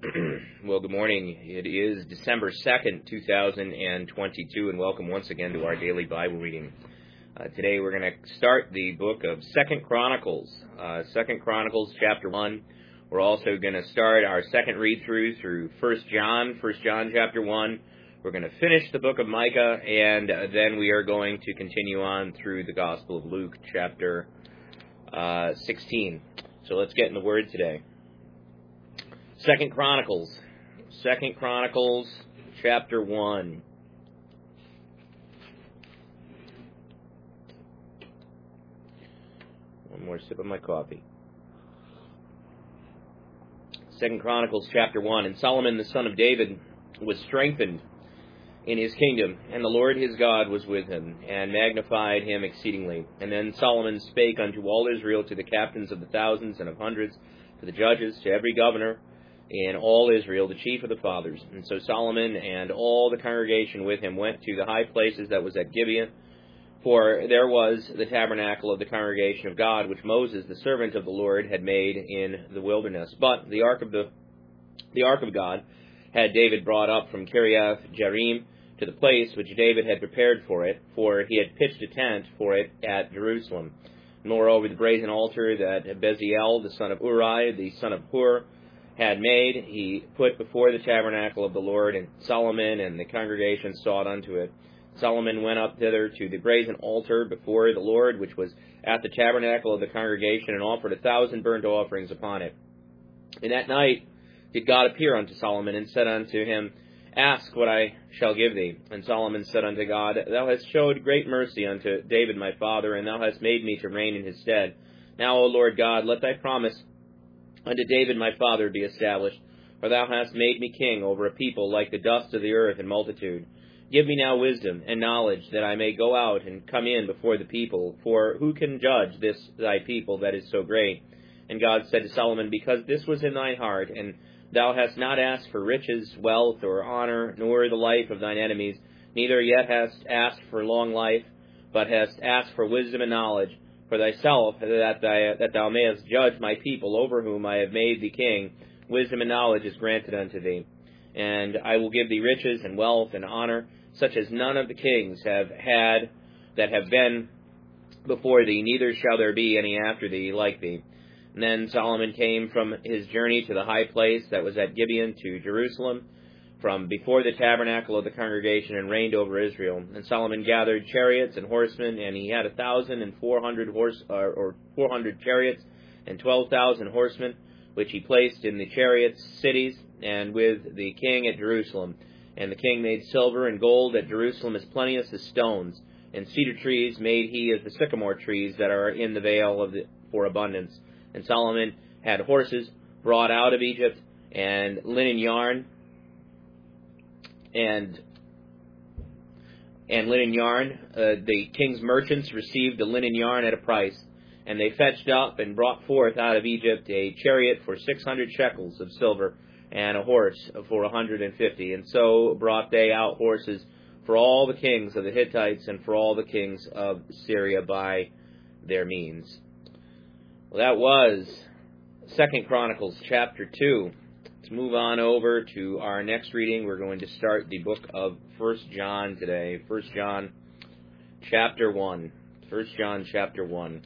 Well, good morning. It is December 2nd, 2022, and welcome once again to our daily Bible reading. Today we're going to start the book of 2 Chronicles, 2 Chronicles chapter 1. We're also going to start our second read-through through 1 John chapter 1. We're going to finish the book of Micah, and then we are going to continue on through the Gospel of Luke chapter 16. So let's get in the Word today. 2 Chronicles chapter 1. One more sip of my coffee. 2 Chronicles chapter 1. And Solomon the son of David was strengthened in his kingdom, and the Lord his God was with him, and magnified him exceedingly. And then Solomon spake unto all Israel, to the captains of the thousands and of hundreds, to the judges, to every governor in all Israel, the chief of the fathers. And so Solomon and all the congregation with him went to the high places that was at Gibeon, for there was the tabernacle of the congregation of God, which Moses, the servant of the Lord, had made in the wilderness. But the ark of God had David brought up from Kiriath Jearim to the place which David had prepared for it, for he had pitched a tent for it at Jerusalem. Moreover, the brazen altar that Bezalel, the son of Uri, the son of Hur, had made, he put before the tabernacle of the Lord, and Solomon and the congregation sought unto it. Solomon went up thither to the brazen altar before the Lord, which was at the tabernacle of the congregation, and offered 1,000 burnt offerings upon it. And that night did God appear unto Solomon, and said unto him, Ask what I shall give thee. And Solomon said unto God, Thou hast showed great mercy unto David my father, and thou hast made me to reign in his stead. Now, O Lord God, let thy promise unto David my father be established, for thou hast made me king over a people like the dust of the earth in multitude. Give me now wisdom and knowledge, that I may go out and come in before the people, for who can judge this thy people that is so great? And God said to Solomon, Because this was in thine heart, and thou hast not asked for riches, wealth, or honor, nor the life of thine enemies, neither yet hast asked for long life, but hast asked for wisdom and knowledge, for thyself, that thou mayest judge my people, over whom I have made thee king. Wisdom and knowledge is granted unto thee. And I will give thee riches and wealth and honor, such as none of the kings have had that have been before thee, neither shall there be any after thee like thee. And then Solomon came from his journey to the high place that was at Gibeon to Jerusalem, from before the tabernacle of the congregation, and reigned over Israel. And Solomon gathered chariots and horsemen, and he had 1,400 400 chariots and 12,000 horsemen, which he placed in the chariots' cities, and with the king at Jerusalem. And the king made silver and gold at Jerusalem as plenteous as stones, and cedar trees made he as the sycamore trees that are in the vale for abundance. And Solomon had horses brought out of Egypt, and linen yarn, and linen yarn. The king's merchants received the linen yarn at a price, and they fetched up and brought forth out of Egypt a chariot for 600 shekels of silver, and a horse for 150. And so brought they out horses for all the kings of the Hittites and for all the kings of Syria by their means. Well, that was 2 Chronicles chapter 2. Let's move on over to our next reading. We're going to start the book of 1 John today. 1 John chapter 1. 1 John chapter 1.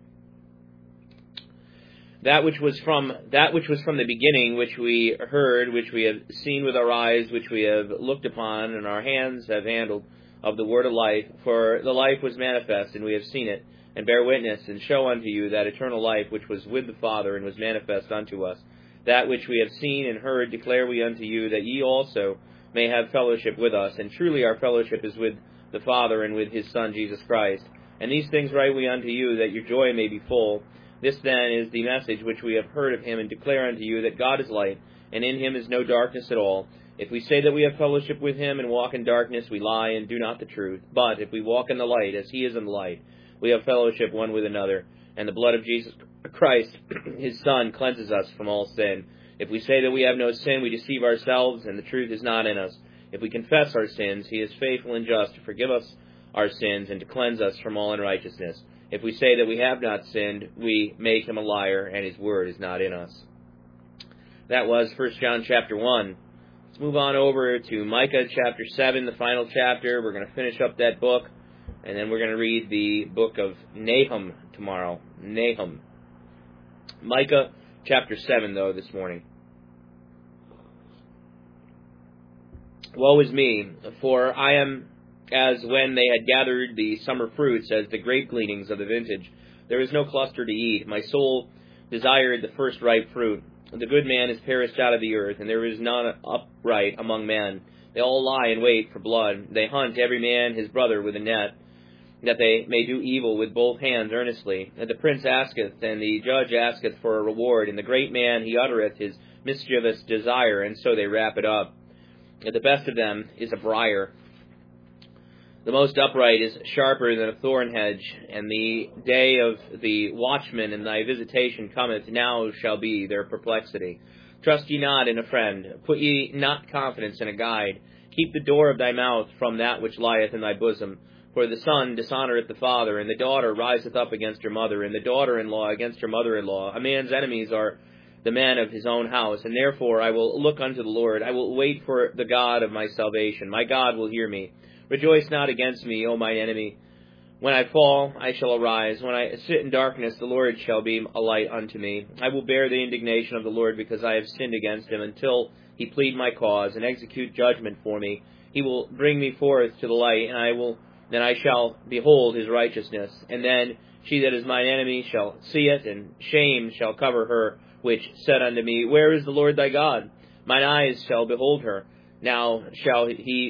That which was from the beginning, which we heard, which we have seen with our eyes, which we have looked upon, and our hands have handled, of the word of life. For the life was manifest, and we have seen it, and bear witness, and show unto you that eternal life which was with the Father, and was manifest unto us. That which we have seen and heard declare we unto you, that ye also may have fellowship with us. And truly our fellowship is with the Father and with his Son Jesus Christ. And these things write we unto you, that your joy may be full. This then is the message which we have heard of him, and declare unto you, that God is light, and in him is no darkness at all. If we say that we have fellowship with him, and walk in darkness, we lie and do not the truth. But if we walk in the light, as he is in the light, we have fellowship one with another. And the blood of Jesus Christ, his Son, cleanses us from all sin. If we say that we have no sin, we deceive ourselves, and the truth is not in us. If we confess our sins, he is faithful and just to forgive us our sins, and to cleanse us from all unrighteousness. If we say that we have not sinned, we make him a liar, and his word is not in us. That was 1 John chapter 1. Let's move on over to Micah chapter 7, the final chapter. We're going to finish up that book, and then we're going to read the book of Nahum tomorrow. Nahum. Micah chapter 7, though, this morning. Woe is me, for I am as when they had gathered the summer fruits, as the grape gleanings of the vintage. There is no cluster to eat. My soul desired the first ripe fruit. The good man is perished out of the earth, and there is none upright among men. They all lie in wait for blood. They hunt every man his brother with a net, that they may do evil with both hands earnestly. And the prince asketh, and the judge asketh for a reward, and the great man he uttereth his mischievous desire, and so they wrap it up. And the best of them is a briar. The most upright is sharper than a thorn hedge, and the day of the watchman and thy visitation cometh, now shall be their perplexity. Trust ye not in a friend, put ye not confidence in a guide. Keep the door of thy mouth from that which lieth in thy bosom. For the son dishonoureth the father, and the daughter riseth up against her mother, and the daughter-in-law against her mother-in-law. A man's enemies are the men of his own house, and therefore I will look unto the Lord. I will wait for the God of my salvation. My God will hear me. Rejoice not against me, O mine enemy. When I fall, I shall arise. When I sit in darkness, the Lord shall be a light unto me. I will bear the indignation of the Lord, because I have sinned against him, until he plead my cause and execute judgment for me. He will bring me forth to the light, and then I shall behold his righteousness. And then she that is mine enemy shall see it, and shame shall cover her, which said unto me, Where is the Lord thy God? Mine eyes shall behold her. Now shall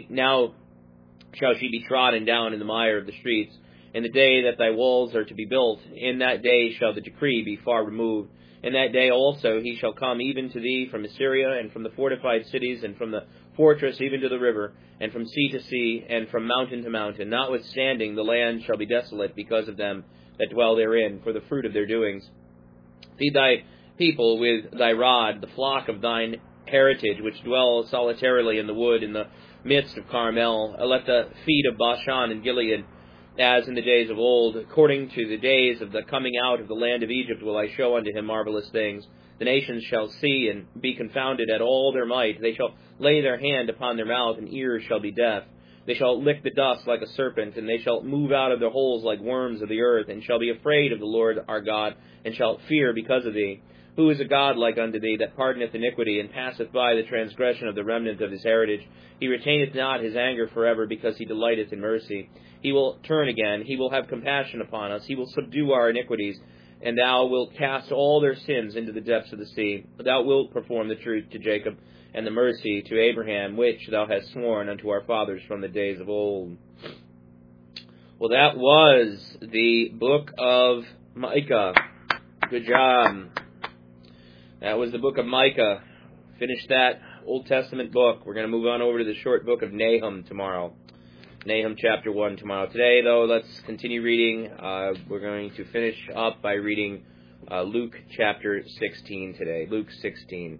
she be trodden down in the mire of the streets. In the day that thy walls are to be built, in that day shall the decree be far removed. In that day also he shall come even to thee from Assyria, and from the fortified cities, and from the fortress even to the river, and from sea to sea, and from mountain to mountain. Notwithstanding the land shall be desolate because of them that dwell therein, for the fruit of their doings. Feed thy people with thy rod, the flock of thine heritage, which dwell solitarily in the wood, in the midst of Carmel. Let the feet of Bashan and Gilead, as in the days of old, according to the days of the coming out of the land of Egypt, will I show unto him marvelous things. The nations shall see and be confounded at all their might. They shall lay their hand upon their mouth, and ears shall be deaf. They shall lick the dust like a serpent, and they shall move out of their holes like worms of the earth, and shall be afraid of the Lord our God, and shall fear because of thee. Who is a God like unto thee, that pardoneth iniquity, and passeth by the transgression of the remnant of his heritage? He retaineth not his anger forever, because he delighteth in mercy. He will turn again, he will have compassion upon us, he will subdue our iniquities, and thou wilt cast all their sins into the depths of the sea. Thou wilt perform the truth to Jacob, and the mercy to Abraham, which thou hast sworn unto our fathers from the days of old. Well, that was the book of Micah. Good job. That was the book of Micah. Finish that Old Testament book. We're going to move on over to the short book of Nahum tomorrow. Nahum chapter 1 tomorrow. Today, though, let's continue reading. We're going to finish up by reading Luke chapter 16 today. Luke 16.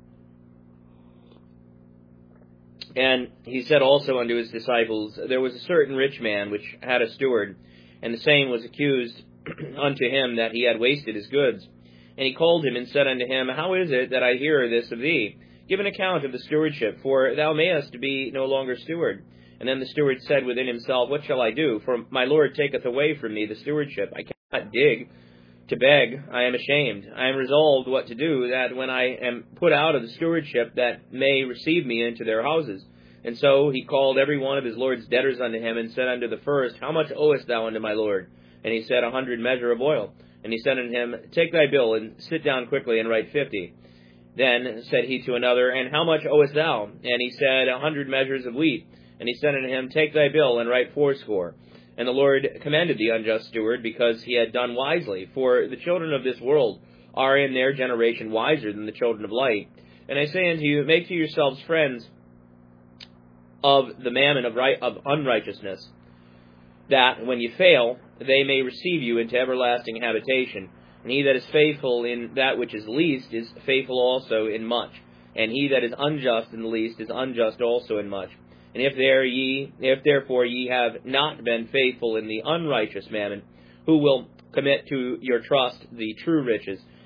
And he said also unto his disciples, There was a certain rich man which had a steward, and the same was accused unto him that he had wasted his goods. And he called him and said unto him, How is it that I hear this of thee? Give an account of the stewardship, for thou mayest be no longer steward. And then the steward said within himself, What shall I do? For my Lord taketh away from me the stewardship. I cannot dig to beg. I am ashamed. I am resolved what to do, that when I am put out of the stewardship, that may receive me into their houses. And so he called every one of his Lord's debtors unto him, and said unto the first, How much owest thou unto my Lord? And he said, 100 measure of oil. And he said unto him, Take thy bill, and sit down quickly, and write 50. Then said he to another, And how much owest thou? And he said, 100 measures of wheat. And he said unto him, Take thy bill, and write 80. And the Lord commended the unjust steward, because he had done wisely. For the children of this world are in their generation wiser than the children of light. And I say unto you, make to yourselves friends of the mammon of unrighteousness, that when you fail, they may receive you into everlasting habitation. And he that is faithful in that which is least is faithful also in much. And he that is unjust in the least is unjust also in much. And if therefore ye have not been faithful in the unrighteous mammon, who will commit to your trust the true riches?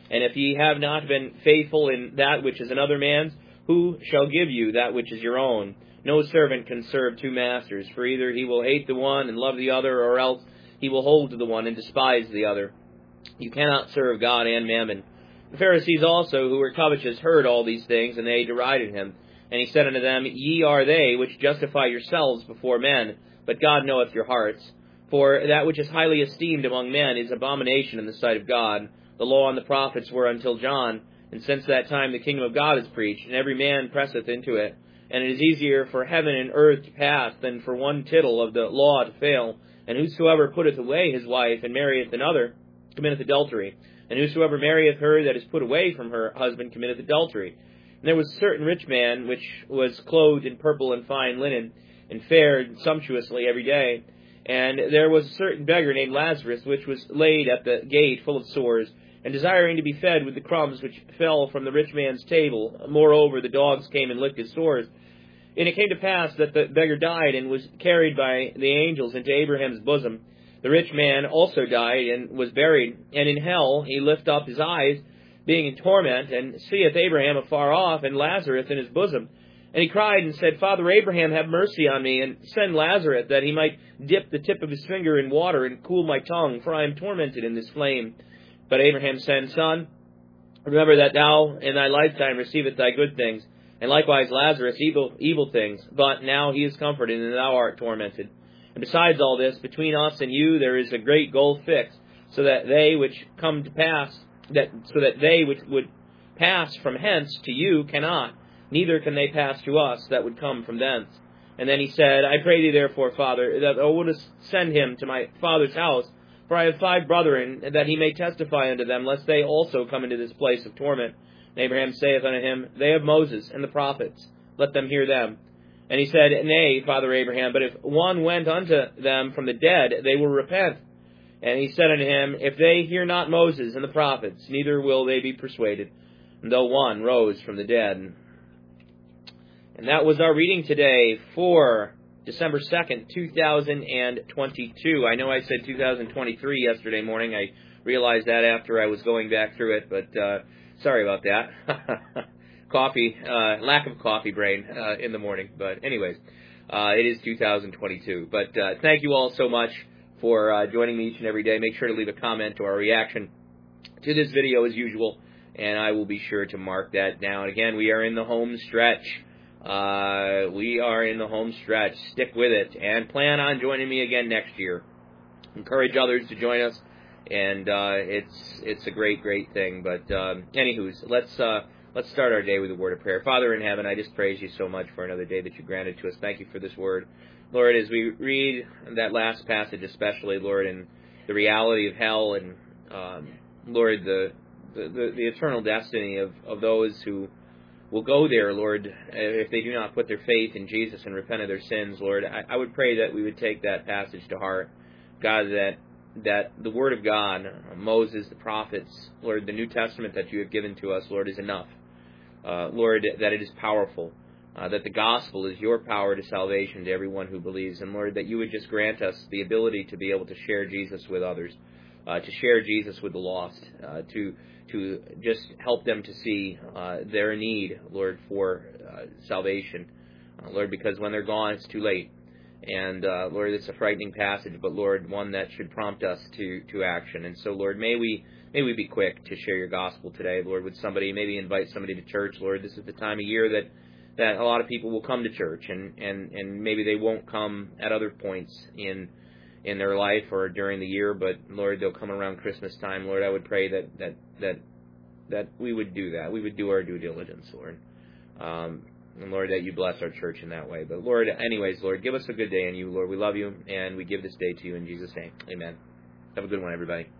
And if ye have not been faithful in that which is another man's, who shall give you that which is your own? No servant can serve two masters, for either he will hate the one and love the other, or else he will hold to the one and despise the other. You cannot serve God and mammon. The Pharisees also, who were covetous, heard all these things, and they derided him. And he said unto them, Ye are they which justify yourselves before men, but God knoweth your hearts. For that which is highly esteemed among men is abomination in the sight of God. The law and the prophets were until John, and since that time the kingdom of God is preached, and every man presseth into it. And it is easier for heaven and earth to pass than for one tittle of the law to fail. And whosoever putteth away his wife, and marrieth another, committeth adultery. And whosoever marrieth her that is put away from her husband committeth adultery. And there was a certain rich man, which was clothed in purple and fine linen, and fared sumptuously every day. And there was a certain beggar named Lazarus, which was laid at the gate full of sores, and desiring to be fed with the crumbs which fell from the rich man's table. Moreover, the dogs came and licked his sores. And it came to pass that the beggar died, and was carried by the angels into Abraham's bosom. The rich man also died, and was buried. And in hell he lift up his eyes, being in torment, and seeth Abraham afar off, and Lazarus in his bosom. And he cried and said, Father Abraham, have mercy on me, and send Lazarus, that he might dip the tip of his finger in water, and cool my tongue, for I am tormented in this flame. But Abraham said, Son, remember that thou in thy lifetime receivest thy good things, and likewise Lazarus evil things. But now he is comforted, and thou art tormented. And besides all this, between us and you there is a great gulf fixed, so that they which come to pass, so that they which would pass from hence to you cannot, neither can they pass to us that would come from thence. And then he said, I pray thee therefore, Father, that thou wouldest send him to my father's house, for I have 5 brethren, that he may testify unto them, lest they also come into this place of torment. And Abraham saith unto him, They have Moses and the prophets, let them hear them. And he said, Nay, Father Abraham, but if one went unto them from the dead, they will repent. And he said unto him, If they hear not Moses and the prophets, neither will they be persuaded, though one rose from the dead. And that was our reading today for December 2nd, 2022. I know I said 2023 yesterday morning. I realized that after I was going back through it, but sorry about that. Lack of coffee brain in the morning. But anyways, it is 2022. But thank you all so much for joining me each and every day. Make sure to leave a comment or a reaction to this video as usual, and I will be sure to mark that down. Again, we are in the home stretch. We are in the home stretch. Stick with it, and plan on joining me again next year. Encourage others to join us, and it's a great thing. But anywho's, let's start our day with a word of prayer. Father in heaven, I just praise you so much for another day that you granted to us. Thank you for this word, Lord. As we read that last passage, especially, Lord, and the reality of hell, and Lord, the eternal destiny of those who will go there, Lord, if they do not put their faith in Jesus and repent of their sins, Lord, I would pray that we would take that passage to heart, God, that the Word of God, Moses, the prophets, Lord, the New Testament that you have given to us, Lord, is enough. Lord, that it is powerful, that the gospel is your power to salvation to everyone who believes, and Lord, that you would just grant us the ability to be able to share Jesus with others, to share Jesus with the lost, to just help them to see their need, Lord, for salvation. Lord, because when they're gone, it's too late. And, Lord, it's a frightening passage, but, Lord, one that should prompt us to action. And so, Lord, may we be quick to share your gospel today, Lord, with somebody, maybe invite somebody to church, Lord. This is the time of year that a lot of people will come to church, and maybe they won't come at other points in their life or during the year, but Lord, they'll come around Christmas time. Lord, I would pray that we would do that. We would do our due diligence, Lord. And Lord, that you bless our church in that way. But Lord, anyways, Lord, give us a good day in you, Lord. We love you, and we give this day to you in Jesus' name. Amen. Have a good one, everybody.